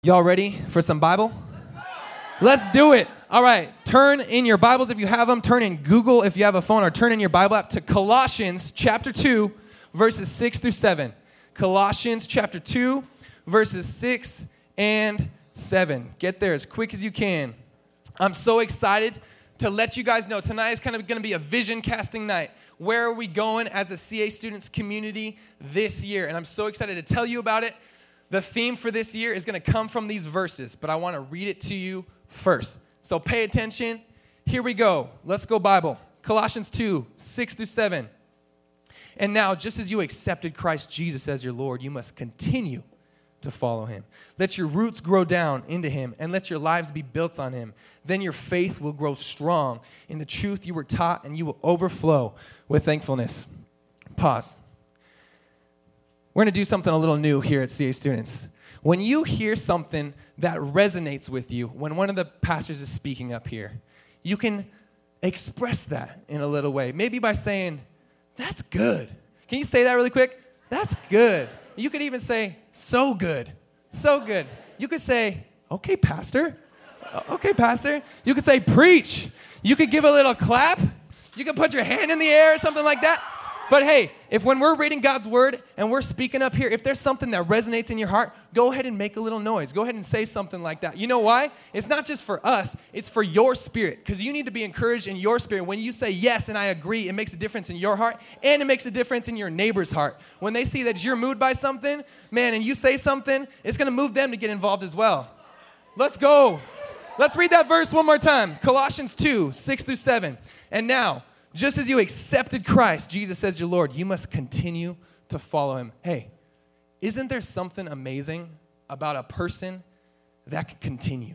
Y'all ready for some Bible? Let's do it. All right, turn in your Bibles if you have them, turn in Google if you have a phone, or turn in your Bible app to Colossians chapter 2, verses 6 through 7. Colossians chapter 2, verses 6 and 7. Get there as quick as you can. I'm so excited to let you guys know tonight is kind of going to be a vision casting night. Where are we going as a CA Students community this year? And I'm so excited to tell you about it. The theme for this year is going to come from these verses, but I want to read it to you first. So pay attention. Here we go. Let's go Bible. Colossians 2, 6 through 7. And now, just as you accepted Christ Jesus as your Lord, you must continue to follow him. Let your roots grow down into him, and let your lives be built on him. Then your faith will grow strong in the truth you were taught, and you will overflow with thankfulness. Pause. We're going to do something a little new here at CA Students. When you hear something that resonates with you, when one of the pastors is speaking up here, you can express that in a little way. Maybe by saying, that's good. Can you say that really quick? That's good. You could even say, so good. So good. You could say, okay, pastor. Okay, pastor. You could say, preach. You could give a little clap. You could put your hand in the air or something like that. But hey, if when we're reading God's word and we're speaking up here, if there's something that resonates in your heart, go ahead and make a little noise. Go ahead and say something like that. You know why? It's not just for us. It's for your spirit, because you need to be encouraged in your spirit. When you say yes and I agree, it makes a difference in your heart, and it makes a difference in your neighbor's heart. When they see that you're moved by something, man, and you say something, it's going to move them to get involved as well. Let's go. Let's read that verse one more time. Colossians 2, 6 through 7. And now, just as you accepted Christ, Jesus as your Lord, you must continue to follow him. Hey, isn't there something amazing about a person that can continue?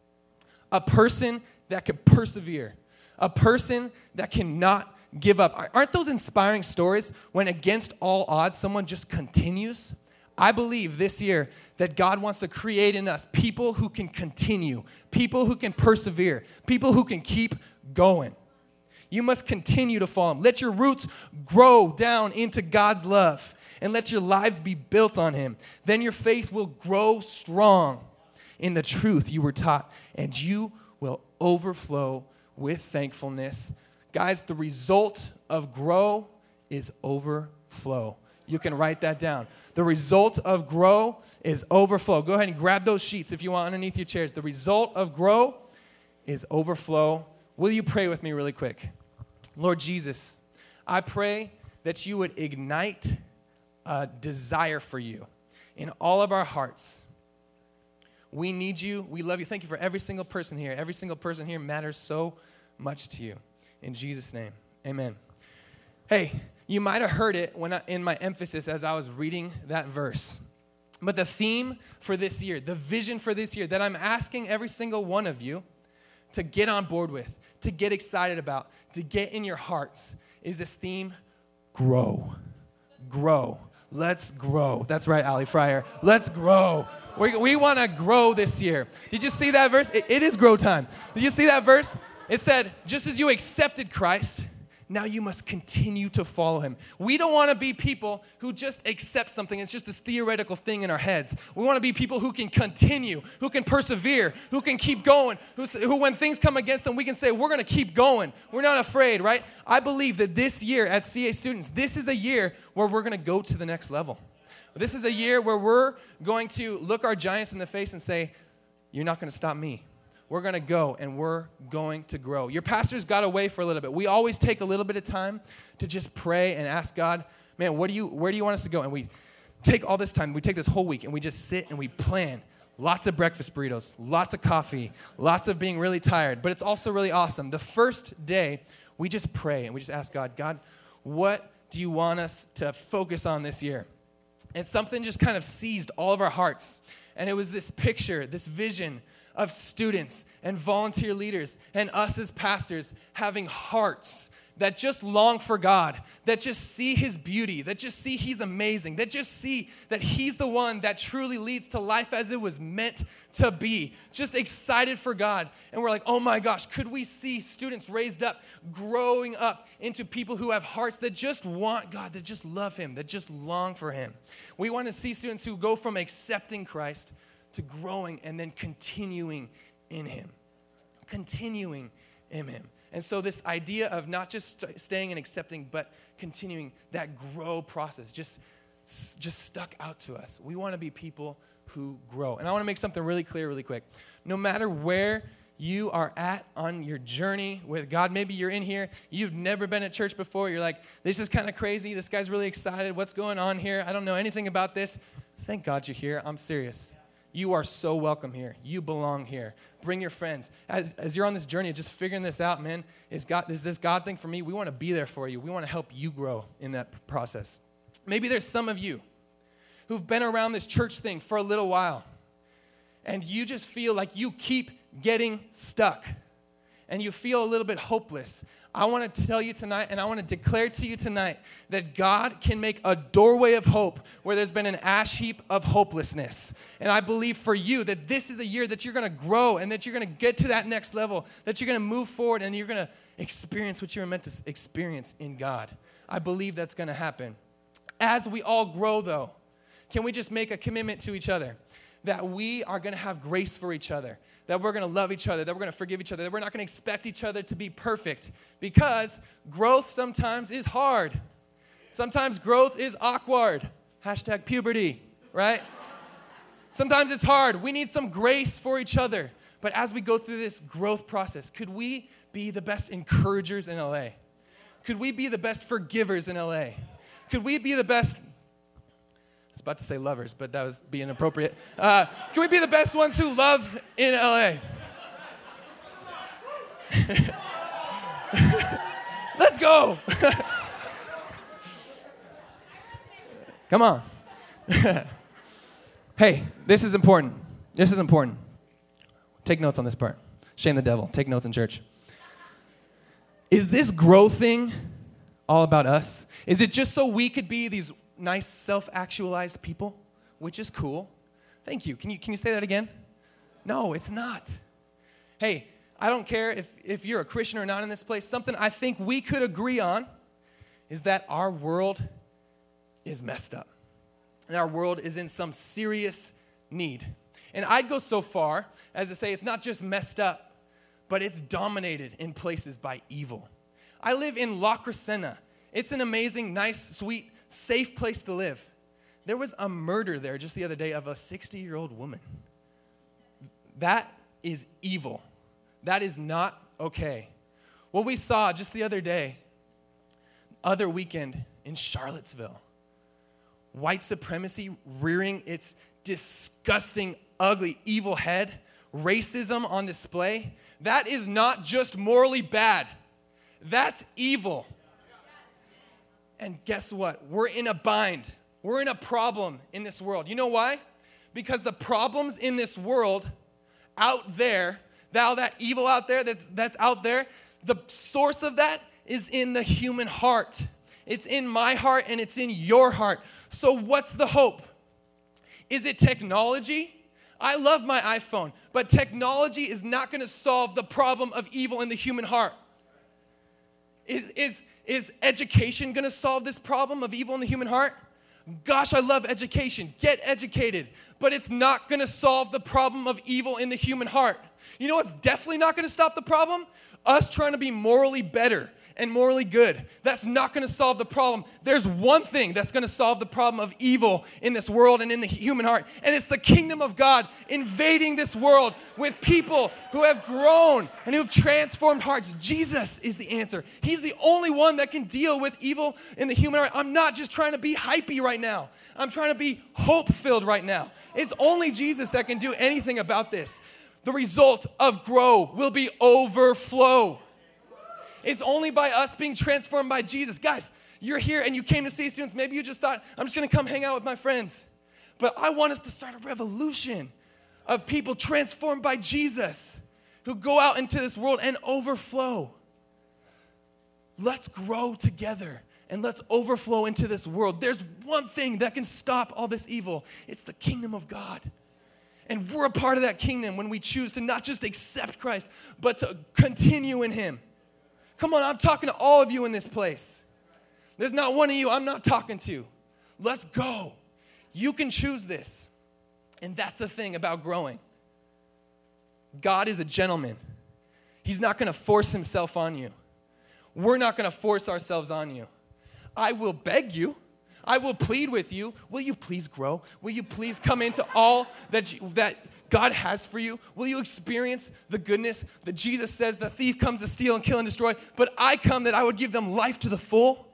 A person that can persevere. A person that cannot give up. Aren't those inspiring stories when against all odds, someone just continues? I believe this year that God wants to create in us people who can continue, people who can persevere, people who can keep going. You must continue to follow him. Let your roots grow down into God's love, and let your lives be built on him. Then your faith will grow strong in the truth you were taught, and you will overflow with thankfulness. Guys, the result of grow is overflow. You can write that down. The result of grow is overflow. Go ahead and grab those sheets if you want underneath your chairs. The result of grow is overflow. Will you pray with me really quick? Lord Jesus, I pray that you would ignite a desire for you in all of our hearts. We need you. We love you. Thank you for every single person here. Every single person here matters so much to you. In Jesus' name, amen. Hey, you might have heard it in my emphasis as I was reading that verse. But the theme for this year, the vision for this year that I'm asking every single one of you to get on board with, to get excited about, to get in your hearts, is this theme, grow. Grow. Let's grow. That's right, Ali Fryer. Let's grow. We want to grow this year. Did you see that verse? It is grow time. Did you see that verse? It said, just as you accepted Christ, now you must continue to follow him. We don't want to be people who just accept something. It's just this theoretical thing in our heads. We want to be people who can continue, who can persevere, who can keep going, who when things come against them, we can say, we're going to keep going. We're not afraid, right? I believe that this year at CA Students, this is a year where we're going to go to the next level. This is a year where we're going to look our giants in the face and say, you're not going to stop me. We're going to go, and we're going to grow. Your pastors got away for a little bit. We always take a little bit of time to just pray and ask God, man, where do you want us to go? And we take all this time. We take this whole week, and we just sit and we plan. Lots of breakfast burritos, lots of coffee, lots of being really tired. But it's also really awesome. The first day, we just pray, and we just ask God, what do you want us to focus on this year? And something just kind of seized all of our hearts. And it was this picture, this vision of students and volunteer leaders and us as pastors having hearts that just long for God, that just see his beauty, that just see he's amazing, that just see that he's the one that truly leads to life as it was meant to be. Just excited for God. And we're like, oh my gosh, could we see students raised up, growing up into people who have hearts that just want God, that just love him, that just long for him. We want to see students who go from accepting Christ to growing and then continuing in him. Continuing in him. And so this idea of not just staying and accepting, but continuing that grow process just stuck out to us. We want to be people who grow. And I want to make something really clear really quick. No matter where you are at on your journey with God, maybe you're in here, you've never been at church before, you're like, this is kind of crazy, this guy's really excited, what's going on here? I don't know anything about this. Thank God you're here. I'm serious. You are so welcome here. You belong here. Bring your friends. As you're on this journey of just figuring this out, man, is this God thing for me? We want to be there for you. We want to help you grow in that process. Maybe there's some of you who've been around this church thing for a little while, and you just feel like you keep getting stuck, and you feel a little bit hopeless. I want to tell you tonight, and I want to declare to you tonight, that God can make a doorway of hope where there's been an ash heap of hopelessness. And I believe for you that this is a year that you're going to grow, and that you're going to get to that next level, that you're going to move forward, and you're going to experience what you were meant to experience in God. I believe that's going to happen. As we all grow, though, can we just make a commitment to each other that we are going to have grace for each other, that we're going to love each other, that we're going to forgive each other, that we're not going to expect each other to be perfect, because growth sometimes is hard. Sometimes growth is awkward. Hashtag puberty, right? Sometimes it's hard. We need some grace for each other. But as we go through this growth process, could we be the best encouragers in LA? Could we be the best forgivers in LA? Could we be the best, I was about to say lovers, but that was being inappropriate. Can we be the best ones who love in LA? Let's go. Come on. Hey, this is important. This is important. Take notes on this part. Shame the devil. Take notes in church. Is this growth thing all about us? Is it just so we could be these nice self-actualized people, which is cool? Thank you. Can you say that again? No, it's not. Hey, I don't care if you're a Christian or not in this place. Something I think we could agree on is that our world is messed up. And our world is in some serious need. And I'd go so far as to say it's not just messed up, but it's dominated in places by evil. I live in La Crescenta. It's an amazing, nice, sweet, safe place to live. There was a murder there just the other day of a 60-year-old woman. That is evil. That is not okay. What we saw just the other weekend in Charlottesville, white supremacy rearing its disgusting, ugly, evil head, racism on display, that is not just morally bad. That's evil. And guess what? We're in a bind. We're in a problem in this world. You know why? Because the problems in this world out there, that evil out there that's out there, the source of that is in the human heart. It's in my heart and it's in your heart. So what's the hope? Is it technology? I love my iPhone, but technology is not going to solve the problem of evil in the human heart. Is education going to solve this problem of evil in the human heart? Gosh, I love education. Get educated. But it's not going to solve the problem of evil in the human heart. You know what's definitely not going to stop the problem? Us trying to be morally better and morally good. That's not going to solve the problem. There's one thing that's going to solve the problem of evil in this world and in the human heart, and it's the kingdom of God invading this world with people who have grown and who have transformed hearts. Jesus is the answer. He's the only one that can deal with evil in the human heart. I'm not just trying to be hypey right now. I'm trying to be hope-filled right now. It's only Jesus that can do anything about this. The result of grow will be overflow. It's only by us being transformed by Jesus. Guys, you're here and you came to see students. Maybe you just thought, I'm just going to come hang out with my friends. But I want us to start a revolution of people transformed by Jesus who go out into this world and overflow. Let's grow together and let's overflow into this world. There's one thing that can stop all this evil. It's the kingdom of God. And we're a part of that kingdom when we choose to not just accept Christ, but to continue in him. Come on, I'm talking to all of you in this place. There's not one of you I'm not talking to. Let's go. You can choose this. And that's the thing about growing. God is a gentleman. He's not going to force himself on you. We're not going to force ourselves on you. I will beg you. I will plead with you. Will you please grow? Will you please come into all that God has for you? Will you experience the goodness that Jesus says the thief comes to steal and kill and destroy, but I come that I would give them life to the full?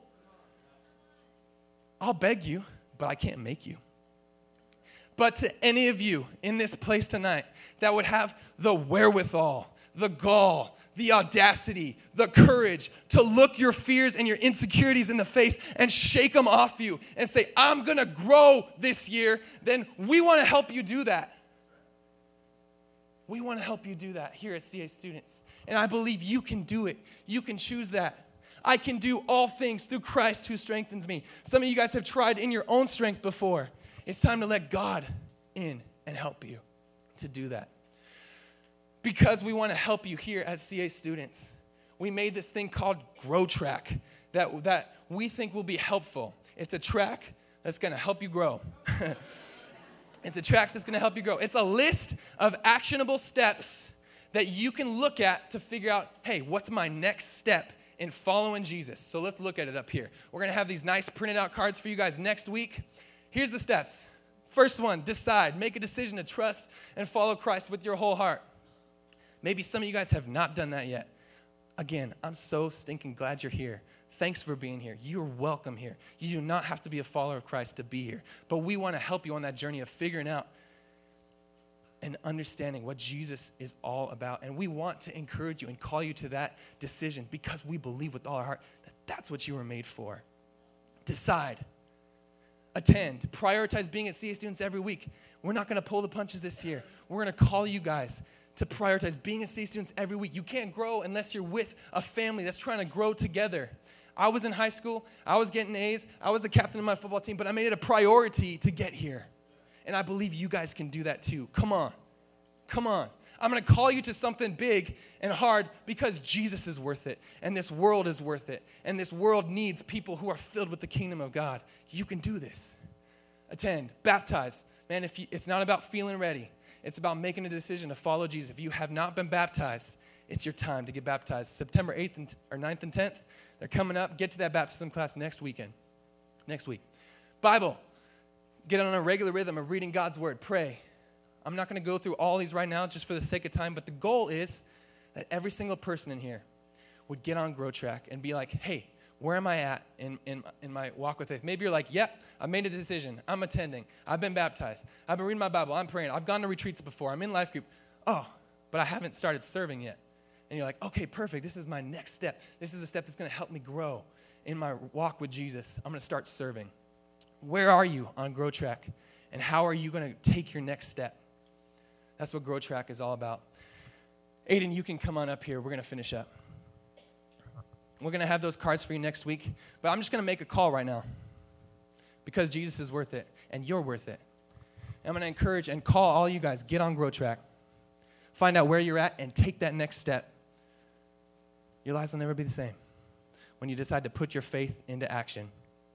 I'll beg you, but I can't make you. But to any of you in this place tonight that would have the wherewithal, the gall, the audacity, the courage to look your fears and your insecurities in the face and shake them off you and say, I'm going to grow this year, then we want to help you do that. We want to help you do that here at CA Students. And I believe you can do it. You can choose that. I can do all things through Christ who strengthens me. Some of you guys have tried in your own strength before. It's time to let God in and help you to do that. Because we want to help you here at CA Students, we made this thing called Grow Track that we think will be helpful. It's a track that's going to help you grow. It's a track that's going to help you grow. It's a list of actionable steps that you can look at to figure out, hey, what's my next step in following Jesus? So let's look at it up here. We're going to have these nice printed out cards for you guys next week. Here's the steps. First one, decide. Make a decision to trust and follow Christ with your whole heart. Maybe some of you guys have not done that yet. Again, I'm so stinking glad you're here. Thanks for being here. You're welcome here. You do not have to be a follower of Christ to be here. But we want to help you on that journey of figuring out and understanding what Jesus is all about. And we want to encourage you and call you to that decision because we believe with all our heart that that's what you were made for. Decide. Attend. Prioritize being at CA Students every week. We're not going to pull the punches this year. We're going to call you guys to prioritize being at CA Students every week. You can't grow unless you're with a family that's trying to grow together. I was in high school. I was getting A's. I was the captain of my football team, but I made it a priority to get here. And I believe you guys can do that too. Come on. Come on. I'm going to call you to something big and hard because Jesus is worth it, and this world is worth it, and this world needs people who are filled with the kingdom of God. You can do this. Attend. Baptize. Man, it's not about feeling ready. It's about making a decision to follow Jesus. If you have not been baptized, it's your time to get baptized. September 8th or 9th and 10th, they're coming up. Get to that baptism class next week. Bible. Get on a regular rhythm of reading God's word. Pray. I'm not going to go through all these right now just for the sake of time, but the goal is that every single person in here would get on Grow Track and be like, hey, where am I at in my walk with faith? Maybe you're like, yep, I made a decision. I'm attending. I've been baptized. I've been reading my Bible. I'm praying. I've gone to retreats before. I'm in life group. Oh, but I haven't started serving yet. And you're like, okay, perfect. This is my next step. This is the step that's going to help me grow in my walk with Jesus. I'm going to start serving. Where are you on Grow Track? And how are you going to take your next step? That's what Grow Track is all about. Aiden, you can come on up here. We're going to finish up. We're going to have those cards for you next week. But I'm just going to make a call right now because Jesus is worth it and you're worth it. And I'm going to encourage and call all you guys, get on Grow Track. Find out where you're at and take that next step. Your lives will never be the same when you decide to put your faith into action.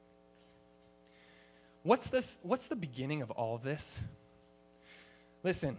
What's the beginning of all of this? Listen,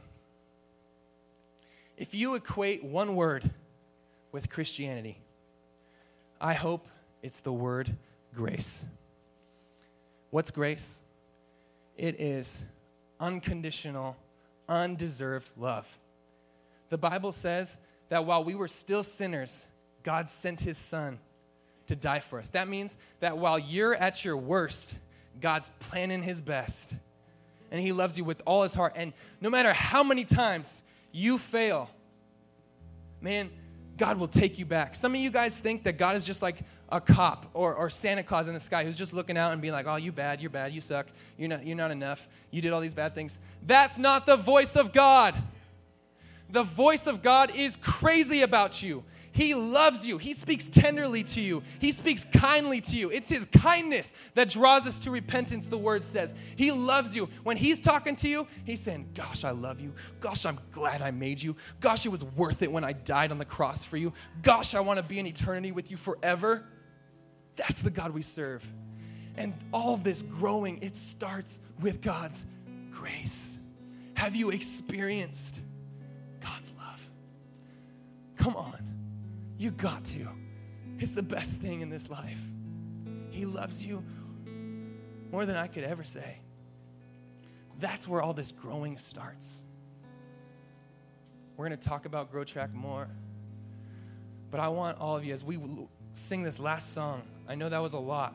if you equate one word with Christianity, I hope it's the word grace. What's grace? It is unconditional, undeserved love. The Bible says that while we were still sinners, God sent his son to die for us. That means that while you're at your worst, God's planning his best. And he loves you with all his heart. And no matter how many times you fail, man, God will take you back. Some of you guys think that God is just like a cop or Santa Claus in the sky who's just looking out and being like, oh, you're bad, you suck, you're not enough, you did all these bad things. That's not the voice of God. The voice of God is crazy about you. He loves you. He speaks tenderly to you. He speaks kindly to you. It's his kindness that draws us to repentance, the word says. He loves you. When he's talking to you, he's saying, gosh, I love you. Gosh, I'm glad I made you. Gosh, it was worth it when I died on the cross for you. Gosh, I want to be in eternity with you forever. That's the God we serve. And all of this growing, it starts with God's grace. Have you experienced God's love? Come on. You got to. It's the best thing in this life. He loves you more than I could ever say. That's where all this growing starts. We're going to talk about Grow Track more. But I want all of you, as we sing this last song, I know that was a lot.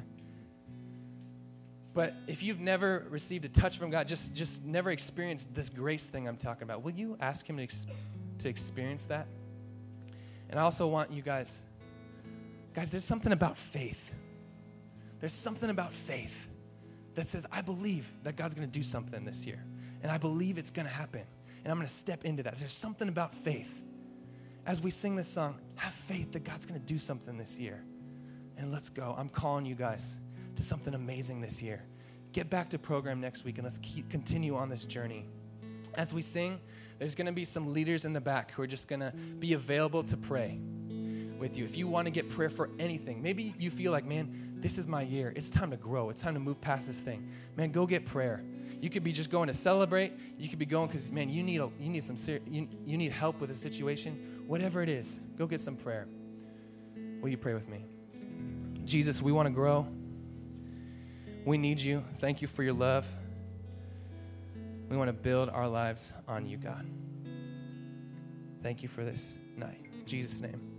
But if you've never received a touch from God, just never experienced this grace thing I'm talking about, will you ask him to experience that? And I also want you guys, there's something about faith. There's something about faith that says, I believe that God's going to do something this year. And I believe it's going to happen. And I'm going to step into that. There's something about faith. As we sing this song, have faith that God's going to do something this year. And let's go. I'm calling you guys to something amazing this year. Get back to program next week and let's continue on this journey. As we sing, there's going to be some leaders in the back who are just going to be available to pray with you. If you want to get prayer for anything, maybe you feel like, man, this is my year. It's time to grow. It's time to move past this thing. Man, go get prayer. You could be just going to celebrate. You could be going because, man, you need help with a situation. Whatever it is, go get some prayer. Will you pray with me? Jesus, we want to grow. We need you. Thank you for your love. We want to build our lives on you, God. Thank you for this night. In Jesus' name.